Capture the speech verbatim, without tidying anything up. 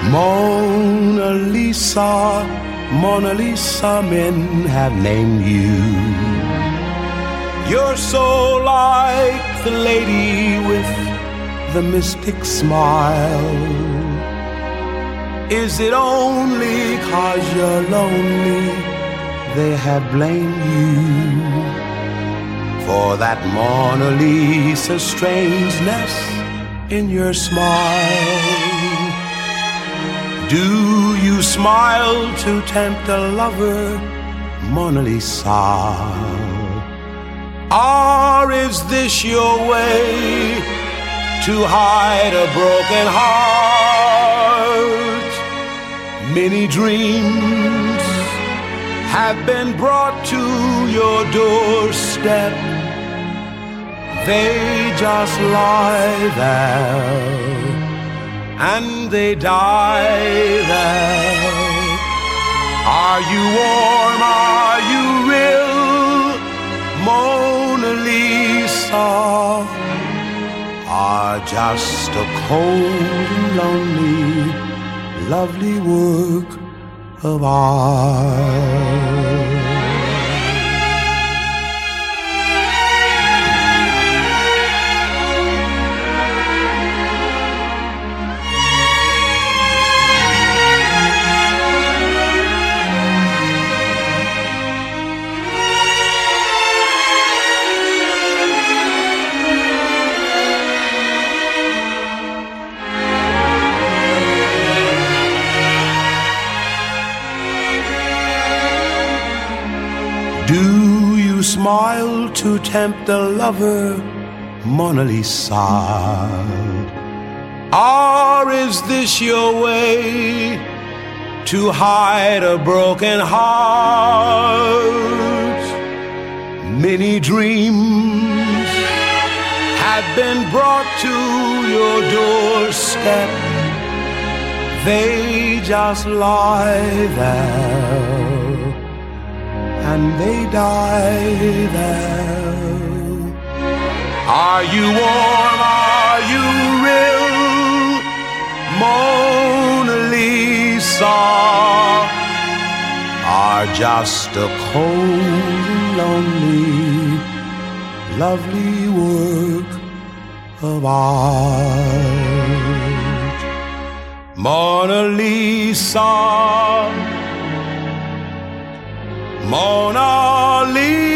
Mona Lisa, Mona Lisa, men have named you. You're so like the lady with the mystic smile. Is it only 'cause you're lonely they have blamed you for that Mona Lisa strangeness in your smile? Do you smile to tempt a lover, Mona Lisa? Or is this your way to hide a broken heart? Many dreams have been brought to your doorstep. They just lie there and they die there. Are you warm? Are you real, Mona Lisa? Or just a cold and lonely, lovely work of art? Do you smile to tempt a lover, Mona Lisa? Or is this your way to hide a broken heart? Many dreams have been brought to your doorstep. They just lie there and they die there. Are you warm? Are you real, Mona Lisa? Or just a cold and lonely, lovely work of art? Mona Lisa, Mona Lisa.